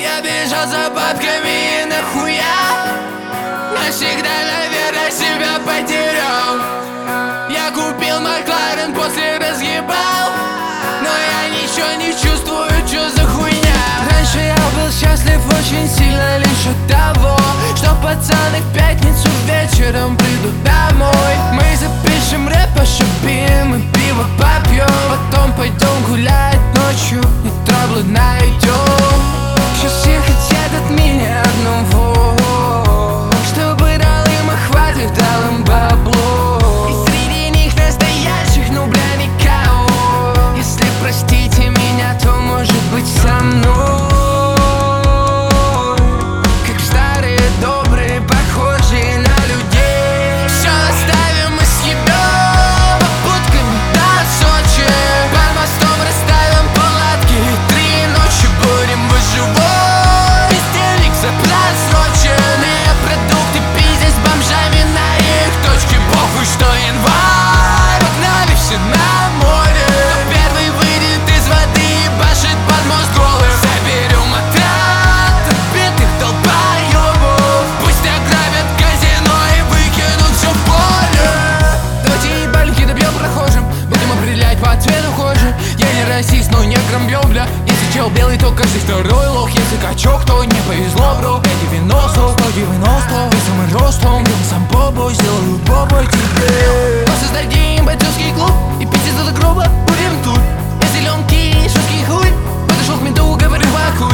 Я бежал за бабками и нахуя навсегда, наверное, себя потерял. Я купил Макларен, после разъебал, но я ничего не чувствую, чё за хуйня. Раньше я был счастлив очень сильно лишь от того, что пацаны в пятницу вечером придут домой. Мы запишем рэп, пошипим и пиво попьем, потом пойдем гулять ночью и траблы найдем. Сейчас все хотят от меня одного, чтобы дал им, а хватит, дал им бабло. И среди них настоящих, ну бля, никого. Если простите меня, то может быть со мной, как старые добрые, похожие на людей. Все оставим и съебем попутками до Сочи, под мостом расставим палатки, 3 ночи будем выживать. Бездельник за просроченные продукты, пиздец с бомжами на их точке. Похуй, что январь, погнали все на море. Кто первый выйдет из воды и башит под мост голым. Заберем отряд отбитых долбоебов, пусть ограбят казино и выкинут все в поле. Давайте ебальники добьем прохожим, будем определять по цвету кожи. Я не расист, но не громбьем, бля. Если чел белый, то каждый второй лох. Если качок, то не повезло, бро. 590, 190, весом и ростом. Я сам побой, сделаю побой тебе. Но создадим бойцовский клуб, и пиздец до гроба будем тут. Я зеленкий, шуткий хуй, подошел к менту, говорю ваку.